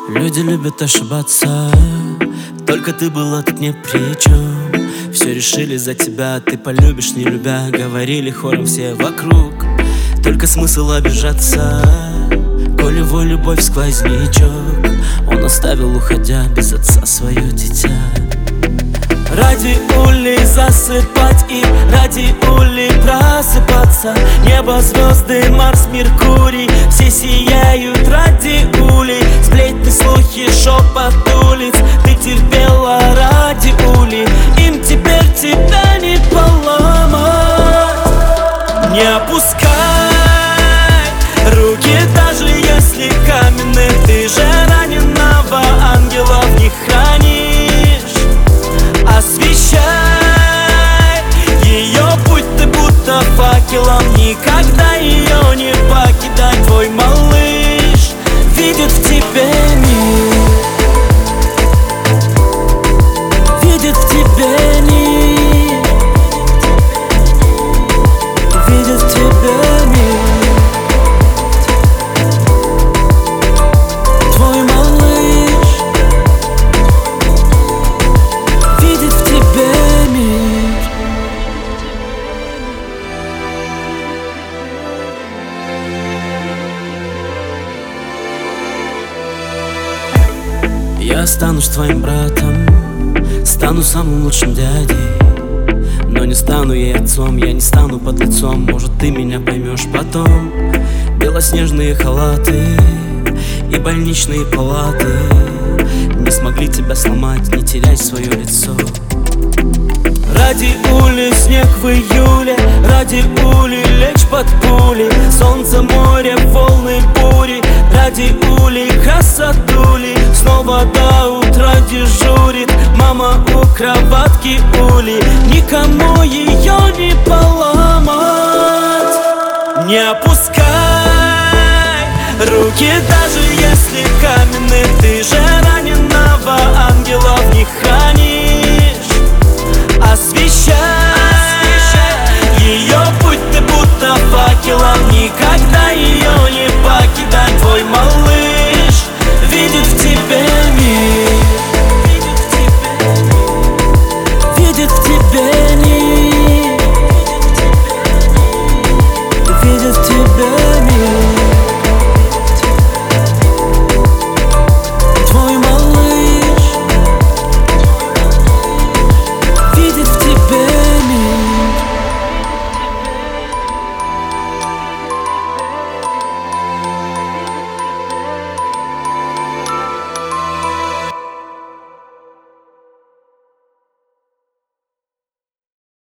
Люди любят ошибаться, только ты была тут ни при чем. Все решили за тебя, ты полюбишь, не любя. Говорили хором все вокруг, только смысл обижаться, коли его любовь сквознячок. Он оставил, уходя, без отца свое дитя. Ради улей засыпать и ради улей просыпаться. Небо, звезды, Марс, Меркурий, все сияют ради улей. Сплетни, слухи, шепот улиц, ты терпела ради улей. Им теперь тебя не поломать. Не опускай руки, даже если каменные. Ты же раненого ангела в них хранишь. Освещай ее путь, ты будто факелом. Никогда ее не покидай. Твой малыш видит в тебе мир, видит в тебе мир, видит в тебе мир. Твой малыш видит в тебе мир. Я останусь твоим братом, стану самым лучшим дядей, но не стану ей отцом, я не стану под лицом. Может, ты меня поймешь потом. Белоснежные халаты и больничные палаты не смогли тебя сломать, не теряй свое лицо. Ради ули снег в июле, ради ули лечь под пули. Солнце, море, волны, бури, ради ули красотули. Снова до утра дежурит мама у кроватки ули. Никому ее не поломать. Не опускай руки, даже если каменные. Ты же